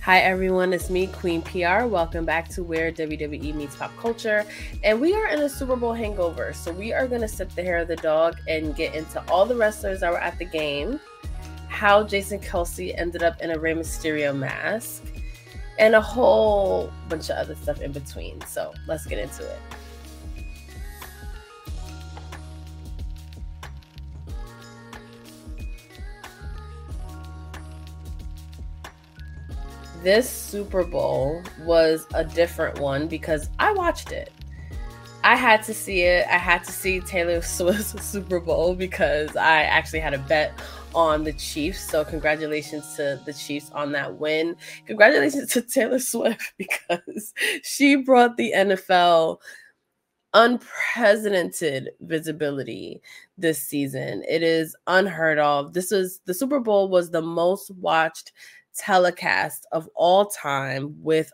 Hi everyone, it's me, Queen PR. Welcome back to Where WWE Meets Pop Culture. And we are in a Super Bowl hangover. So we are going to sip the hair of the dog and get into all the wrestlers that were at the game, how Jason Kelce ended up in a Rey Mysterio mask, and a whole bunch of other stuff in between. So let's get into it. This Super Bowl was a different one because I watched it. I had to see it. I had to see Taylor Swift's Super Bowl because I actually had a bet on the Chiefs. So congratulations to the Chiefs on that win. Congratulations to Taylor Swift because she brought the NFL unprecedented visibility this season. It is unheard of. The Super Bowl was the most watched telecast of all time with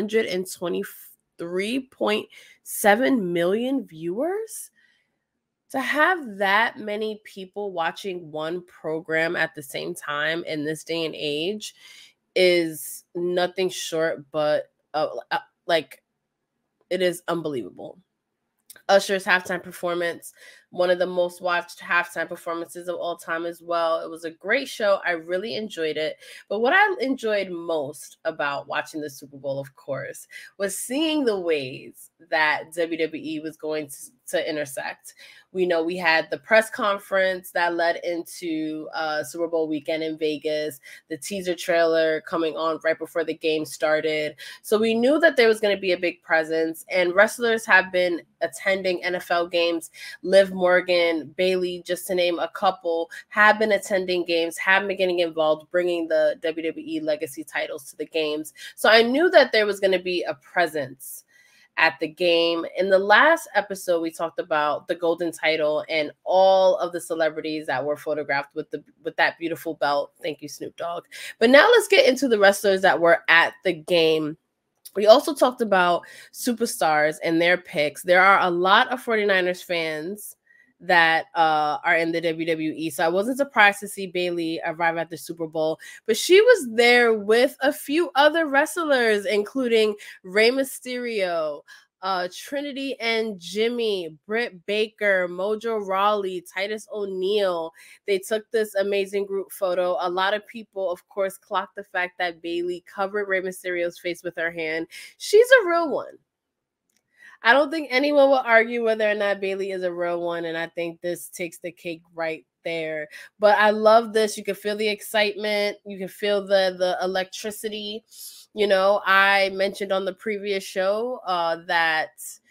123.7 million viewers. To have that many people watching one program at the same time in this day and age is nothing short but like it is unbelievable. Usher's halftime performance, one of the most watched halftime performances of all time as well. It was a great show. I really enjoyed it. But what I enjoyed most about watching the Super Bowl, of course, was seeing the ways that WWE was going to intersect. We know we had the press conference that led into Super Bowl weekend in Vegas, the teaser trailer coming on right before the game started. So we knew that there was going to be a big presence, and wrestlers have been attending NFL games. Liv Morgan, Bayley, just to name a couple, have been attending games, have been getting involved, bringing the WWE legacy titles to the games. So I knew that there was going to be a presence at the game. In the last episode, we talked about the golden title and all of the celebrities that were photographed with that beautiful belt. Thank you, Snoop Dogg. But now let's get into the wrestlers that were at the game. We also talked about superstars and their picks. There are a lot of 49ers fans that are in the WWE. So I wasn't surprised to see Bayley arrive at the Super Bowl, but she was there with a few other wrestlers, including Rey Mysterio, Trinity and Jimmy, Britt Baker, Mojo Rawley, Titus O'Neil. They took this amazing group photo. A lot of people, of course, clocked the fact that Bayley covered Rey Mysterio's face with her hand. She's a real one. I don't think anyone will argue whether or not Bayley is a real one, and I think this takes the cake right there. But I love this. You can feel the excitement. You can feel the electricity. You know, I mentioned on the previous show that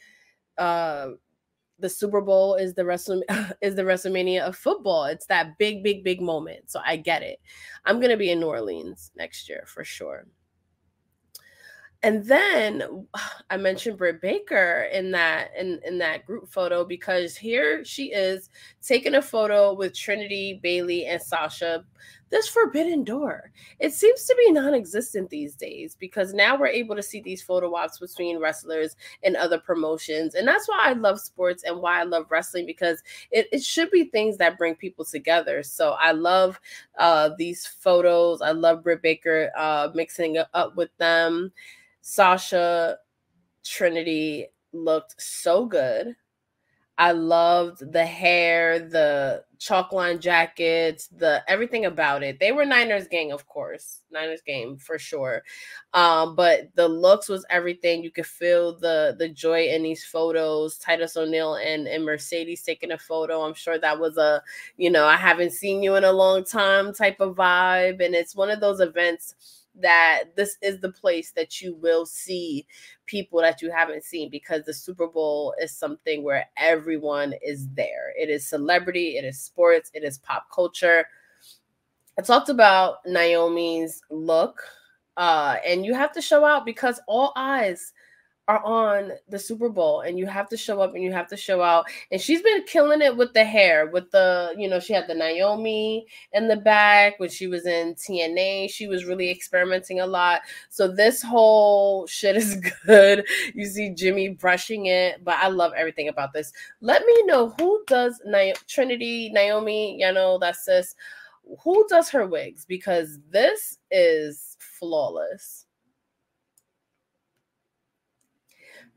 the Super Bowl is the WrestleMania of football. It's that big moment. So I get it. I'm gonna be in New Orleans next year for sure. And then I mentioned Britt Baker in that group photo because here she is taking a photo with Trinity, Bayley, and Sasha. This forbidden door. It seems to be non-existent these days because now we're able to see these photo ops between wrestlers and other promotions. And that's why I love sports and why I love wrestling, because it should be things that bring people together. So I love these photos. I love Britt Baker mixing it up with them. Sasha, Trinity looked so good. I loved the hair, the chalk line jackets, the everything about it. They were Niners gang, of course. Niners game for sure. But the looks was everything. You could feel the joy in these photos. Titus O'Neil and Mercedes taking a photo. I'm sure that was a, I haven't seen you in a long time type of vibe. And it's one of those events that this is the place that you will see people that you haven't seen, because the Super Bowl is something where everyone is there. It is celebrity, it is sports, it is pop culture. I talked about Naomi's look, and you have to show out because all eyes are on the Super Bowl, and you have to show up and you have to show out. And she's been killing it with the hair, with the, she had the Naomi in the back when she was in TNA. She was really experimenting a lot. So this whole shit is good. You see Jimmy brushing it, but I love everything about this. Let me know who does Trinity, Naomi, that's sis. Who does her wigs? Because this is flawless.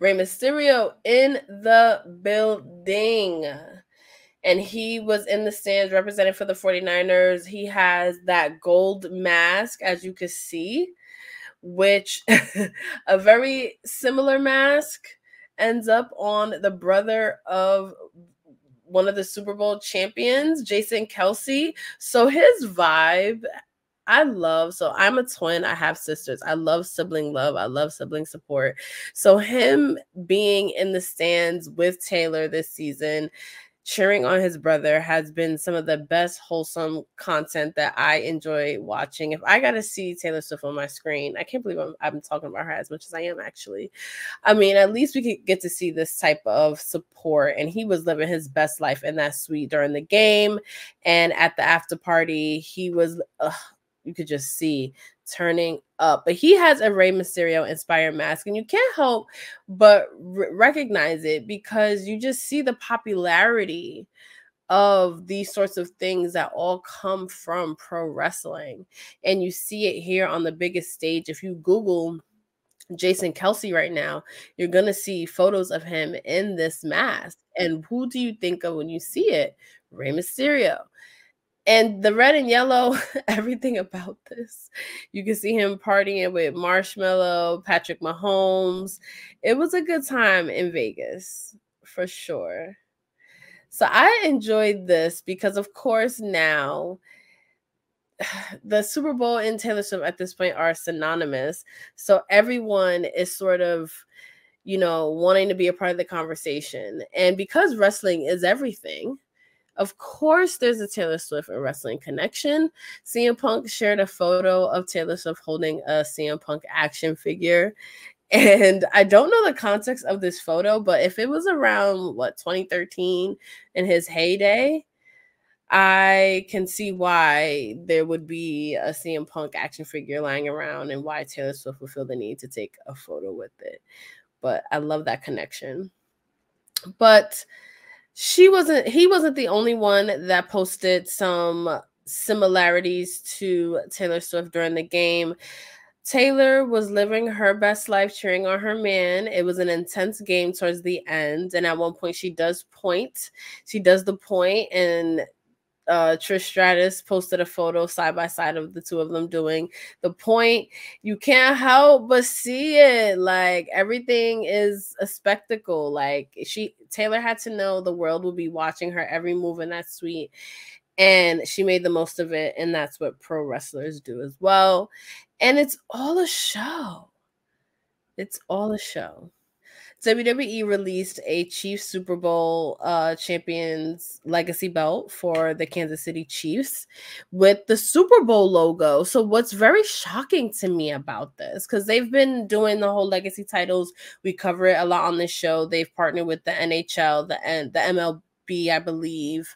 Rey Mysterio in the building. And he was in the stands representing for the 49ers. He has that gold mask, as you can see, which a very similar mask ends up on the brother of one of the Super Bowl champions, Jason Kelce. So his vibe, so I'm a twin. I have sisters. I love sibling love. I love sibling support. So him being in the stands with Taylor this season, cheering on his brother, has been some of the best wholesome content that I enjoy watching. If I got to see Taylor Swift on my screen, I can't believe I'm talking about her as much as I am, actually. I mean, at least we could get to see this type of support. And he was living his best life in that suite during the game. And at the after party, he was, you could just see turning up. But he has a Rey Mysterio inspired mask, and you can't help but recognize it because you just see the popularity of these sorts of things that all come from pro wrestling. And you see it here on the biggest stage. If you Google Jason Kelce right now, you're going to see photos of him in this mask. And who do you think of when you see it? Rey Mysterio. And the red and yellow, everything about this. You can see him partying with Marshmello, Patrick Mahomes. It was a good time in Vegas, for sure. So I enjoyed this because, of course, now the Super Bowl and Taylor Swift at this point are synonymous. So everyone is sort of, wanting to be a part of the conversation. And because wrestling is everything, of course, there's a Taylor Swift and wrestling connection. CM Punk shared a photo of Taylor Swift holding a CM Punk action figure. And I don't know the context of this photo, but if it was around, 2013 in his heyday, I can see why there would be a CM Punk action figure lying around and why Taylor Swift would feel the need to take a photo with it. But I love that connection. But he wasn't the only one that posted some similarities to Taylor Swift during the game. Taylor was living her best life, cheering on her man. It was an intense game towards the end. And at one point she does the point, and Trish Stratus posted a photo side by side of the two of them doing the point. You can't help but see it. Like, everything is a spectacle. Like, Taylor had to know the world would be watching her every move in that suite, and she made the most of it. And that's what pro wrestlers do as well. And it's all a show. It's all a show. WWE released a Chiefs Super Bowl champions legacy belt for the Kansas City Chiefs with the Super Bowl logo. So what's very shocking to me about this, because they've been doing the whole legacy titles, we cover it a lot on this show. They've partnered with the NHL, the MLB, I believe.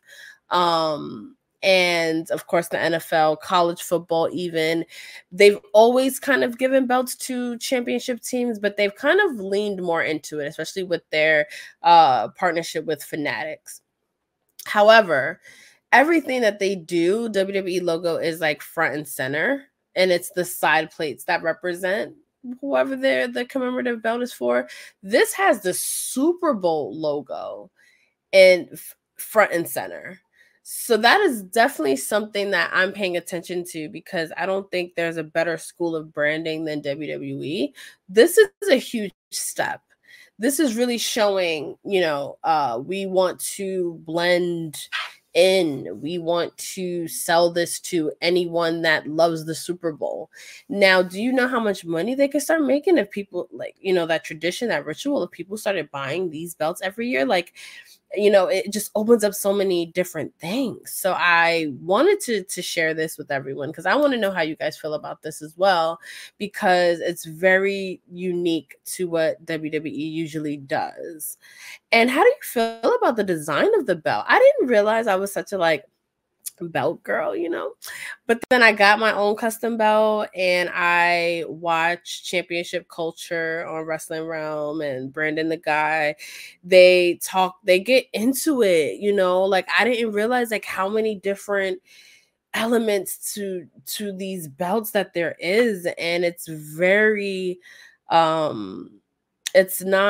And of course the NFL, college football even. They've always kind of given belts to championship teams, but they've kind of leaned more into it, especially with their partnership with Fanatics. However, everything that they do, WWE logo is like front and center, and it's the side plates that represent whoever the commemorative belt is for. This has the Super Bowl logo in front and center. So that is definitely something that I'm paying attention to, because I don't think there's a better school of branding than WWE. This is a huge step. This is really showing, we want to blend in. We want to sell this to anyone that loves the Super Bowl. Now, do you know how much money they could start making if people, that tradition, that ritual of people started buying these belts every year? It just opens up so many different things. So I wanted to share this with everyone, because I want to know how you guys feel about this as well, because it's very unique to what WWE usually does. And how do you feel about the design of the belt? I didn't realize I was such a belt girl, but then I got my own custom belt, and I watched Championship Culture on Wrestling Realm, and Brandon the Guy, they get into it, I didn't realize how many different elements to these belts that there is. And it's very it's not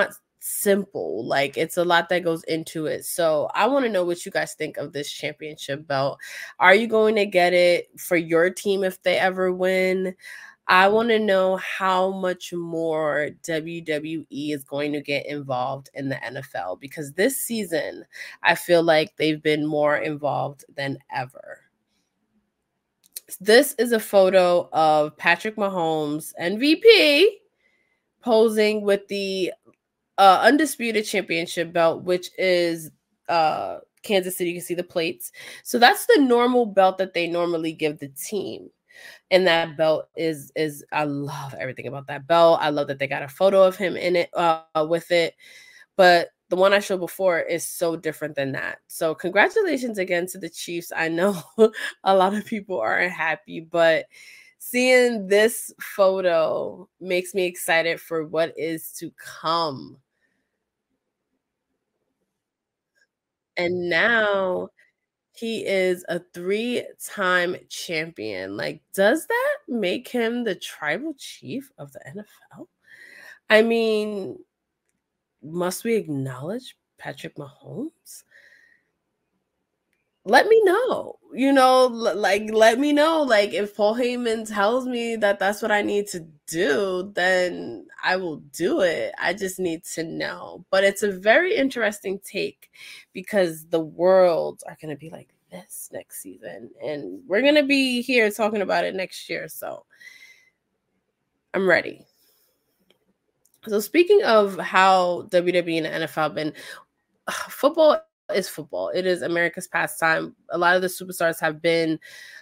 simple. Like it's a lot that goes into it. So I want to know what you guys think of this championship belt. Are you going to get it for your team if they ever win? I want to know how much more WWE is going to get involved in the NFL because this season, I feel like they've been more involved than ever. This is a photo of Patrick Mahomes, MVP, posing with the undisputed championship belt, which is Kansas City. You can see the plates. So that's the normal belt that they normally give the team. And that belt is I love everything about that belt. I love that they got a photo of him in it with it. But the one I showed before is so different than that. So congratulations again to the Chiefs. I know a lot of people aren't happy, but seeing this photo makes me excited for what is to come. And now he is a 3-time champion. Like, does that make him the tribal chief of the NFL? I mean, must we acknowledge Patrick Mahomes? Let me know. Let me know. Like, if Paul Heyman tells me that that's what I need to do, then I will do it. I just need to know. But it's a very interesting take because the worlds are going to be like this next season. And we're going to be here talking about it next year. So I'm ready. So speaking of how WWE and the NFL have been, football is football. It is America's pastime. A lot of the superstars have been,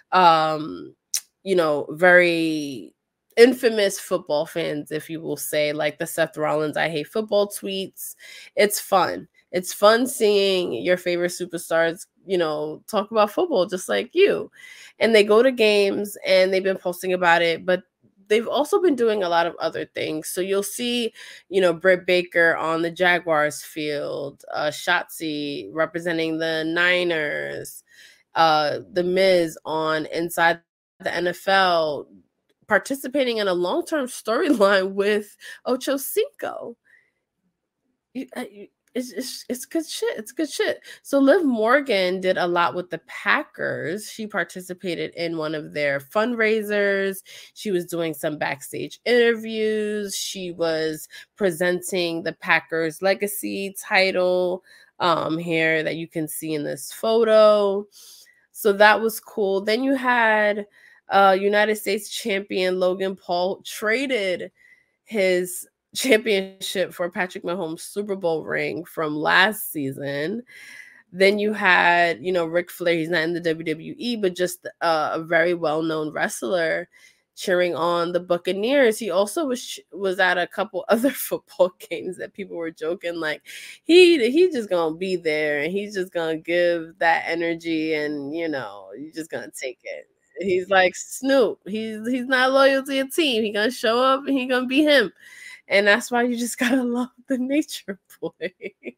very infamous football fans, if you will say, like the Seth Rollins "I hate football" tweets. It's fun. It's fun seeing your favorite superstars, talk about football just like you. And they go to games and they've been posting about it, but they've also been doing a lot of other things. So you'll see, Britt Baker on the Jaguars field, Shotzi representing the Niners, The Miz on Inside the NFL, participating in a long-term storyline with Ocho Cinco. It's good shit. It's good shit. So Liv Morgan did a lot with the Packers. She participated in one of their fundraisers. She was doing some backstage interviews. She was presenting the Packers legacy title here that you can see in this photo. So that was cool. Then you had United States champion Logan Paul traded his championship for Patrick Mahomes' Super Bowl ring from last season. Then you had, Ric Flair. He's not in the WWE, but just a very well-known wrestler cheering on the Buccaneers. He also was at a couple other football games that people were joking like he just gonna be there and he's just gonna give that energy and you're just gonna take it. He's like Snoop. He's not loyal to your team. He gonna show up and he gonna be him. And that's why you just gotta love the Nature Boy.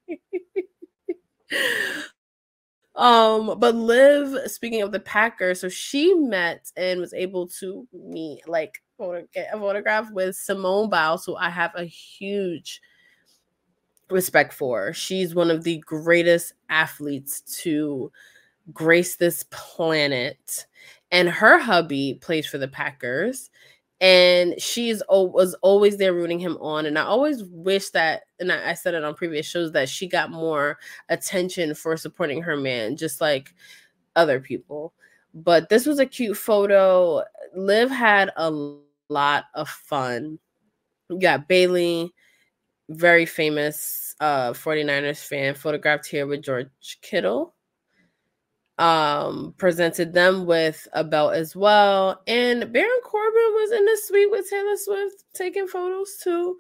But Liv, speaking of the Packers, so she met and was able to meet, get a photograph with Simone Biles, who I have a huge respect for. She's one of the greatest athletes to grace this planet. And her hubby plays for the Packers. And was always there rooting him on. And I always wish that, and I said it on previous shows, that she got more attention for supporting her man, just like other people. But this was a cute photo. Liv had a lot of fun. You got Bailey, very famous 49ers fan, photographed here with George Kittle. Presented them with a belt as well. And Baron Corbin was in the suite with Taylor Swift taking photos too.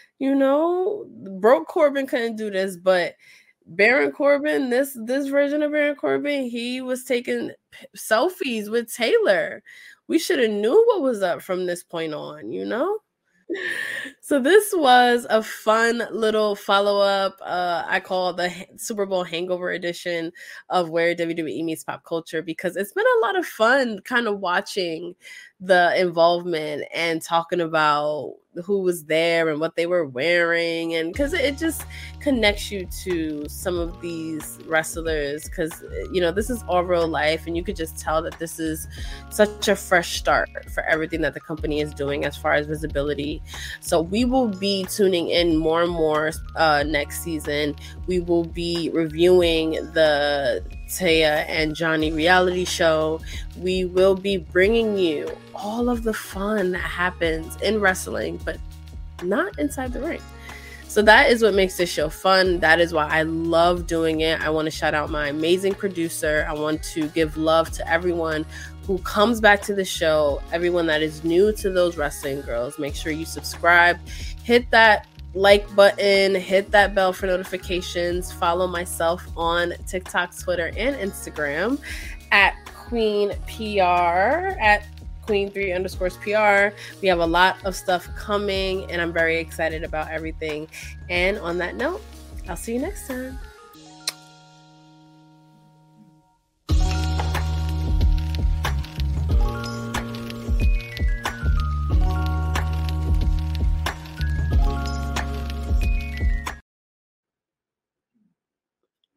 Broke Corbin couldn't do this, but Baron Corbin, this version of Baron Corbin, he was taking selfies with Taylor. We should have knew what was up from this point on, So this was a fun little follow-up. I call the Super Bowl hangover edition of Where WWE Meets Pop Culture, because it's been a lot of fun kind of watching the involvement and talking about who was there and what they were wearing, and because it just connects you to some of these wrestlers, because this is all real life, and you could just tell that this is such a fresh start for everything that the company is doing as far as visibility. So we will be tuning in more and more next season. We will be reviewing the Taya and Johnny reality show. We will be bringing you all of the fun that happens in wrestling, but not inside the ring. So that is what makes this show fun. That is why I love doing it. I want to shout out my amazing producer. I want to give love to everyone who comes back to the show, everyone that is new to Those Wrestling Girls. Make sure you subscribe, hit that like button, hit that bell for notifications. Follow myself on TikTok, Twitter, and Instagram at Queen PR, at Queen3_PR. We have a lot of stuff coming, and I'm very excited about everything. And on that note, I'll see you next time.